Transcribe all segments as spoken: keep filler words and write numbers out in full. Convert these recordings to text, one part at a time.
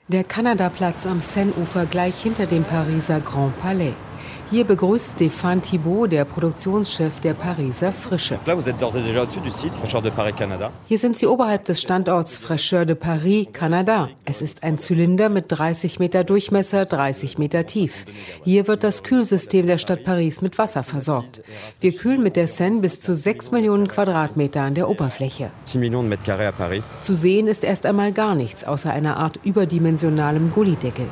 Der Kanada-Platz am Seine-Ufer gleich hinter dem Pariser Grand Palais. Hier begrüßt Stéphane Thibault, der Produktionschef der Pariser Frische. Hier sind Sie oberhalb des Standorts Fraîcheur de Paris, Kanada. Es ist ein Zylinder mit dreißig Meter Durchmesser, dreißig Meter tief. Hier wird das Kühlsystem der Stadt Paris mit Wasser versorgt. Wir kühlen mit der Seine bis zu sechs Millionen Quadratmeter an der Oberfläche. Zu sehen ist erst einmal gar nichts, außer einer Art überdimensionalem Gullideckel.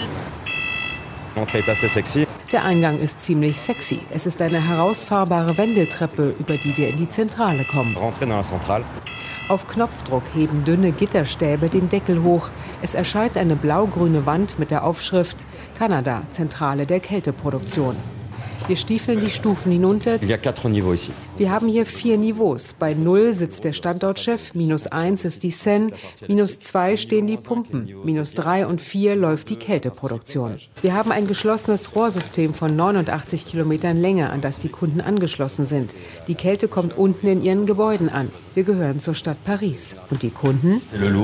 Der Eingang ist ziemlich sexy. Es ist eine herausfahrbare Wendeltreppe, über die wir in die Zentrale kommen. Auf Knopfdruck heben dünne Gitterstäbe den Deckel hoch. Es erscheint eine blau-grüne Wand mit der Aufschrift Kanada, Zentrale der Kälteproduktion. Wir stiefeln die Stufen hinunter. Wir haben hier vier Niveaus. Bei null sitzt der Standortchef, minus eins ist die Seine, minus zwei stehen die Pumpen, minus drei und vier läuft die Kälteproduktion. Wir haben ein geschlossenes Rohrsystem von neunundachtzig Kilometern Länge, an das die Kunden angeschlossen sind. Die Kälte kommt unten in ihren Gebäuden an. Wir gehören zur Stadt Paris. Und die Kunden?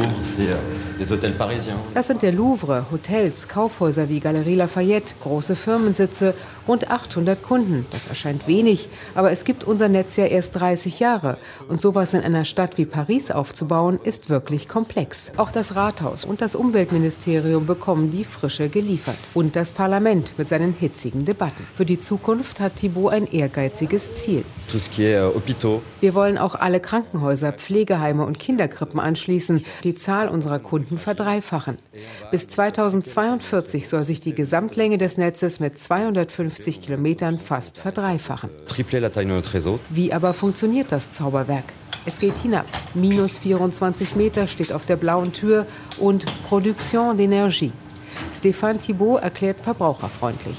Das sind der Louvre, Hotels, Kaufhäuser wie Galerie Lafayette, große Firmensitze, rund achthundert Kunden. Das erscheint wenig, aber es gibt unser Netz ja erst dreißig Jahre. Und sowas in einer Stadt wie Paris aufzubauen, ist wirklich komplex. Auch das Rathaus und das Umweltministerium bekommen die Frische geliefert. Und das Parlament mit seinen hitzigen Debatten. Für die Zukunft hat Thibault ein ehrgeiziges Ziel. Wir wollen auch alle Krankenhäuser, Pflegeheime und Kinderkrippen anschließen, die Zahl unserer Kunden verdreifachen. Bis zweitausendzweiundvierzig soll sich die Gesamtlänge des Netzes mit zweihundertfünfzig Kilometern fast verdreifachen. Wie aber funktioniert das Zauberwerk? Es geht hinab. Minus vierundzwanzig Meter steht auf der blauen Tür und Production d'énergie. Stéphane Thibault erklärt verbraucherfreundlich.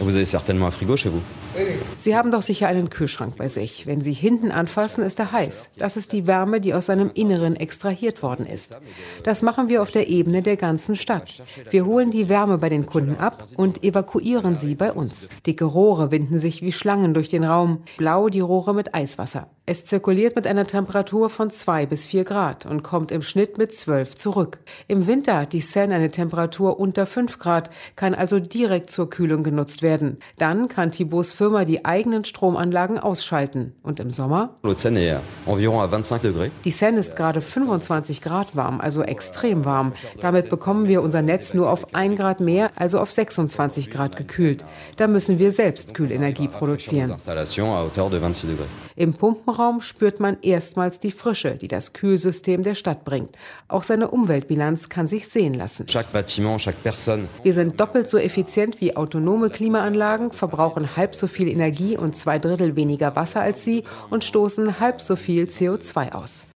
Sie haben doch sicher einen Kühlschrank bei sich. Wenn Sie hinten anfassen, ist er heiß. Das ist die Wärme, die aus seinem Inneren extrahiert worden ist. Das machen wir auf der Ebene der ganzen Stadt. Wir holen die Wärme bei den Kunden ab und evakuieren sie bei uns. Dicke Rohre winden sich wie Schlangen durch den Raum. Blau die Rohre mit Eiswasser. Es zirkuliert mit einer Temperatur von zwei bis vier Grad und kommt im Schnitt mit zwölf zurück. Im Winter hat die Seine eine Temperatur unter fünf Grad, kann also direkt zur Kühlung genutzt werden. Dann kann Thibaults Firma die eigenen Stromanlagen ausschalten. Und im Sommer? Die Seine ist gerade fünfundzwanzig Grad warm, also extrem warm. Damit bekommen wir unser Netz nur auf ein Grad mehr, also auf sechsundzwanzig Grad gekühlt. Da müssen wir selbst Kühlenergie produzieren. Im Pumpenraum spürt man erstmals die Frische, die das Kühlsystem der Stadt bringt. Auch seine Umweltbilanz kann sich sehen lassen. Wir sind doppelt so effizient wie autonome Klimaanlagen, verbrauchen halb so viel Energie und zwei Drittel weniger Wasser als sie und stoßen halb so viel C O zwei aus.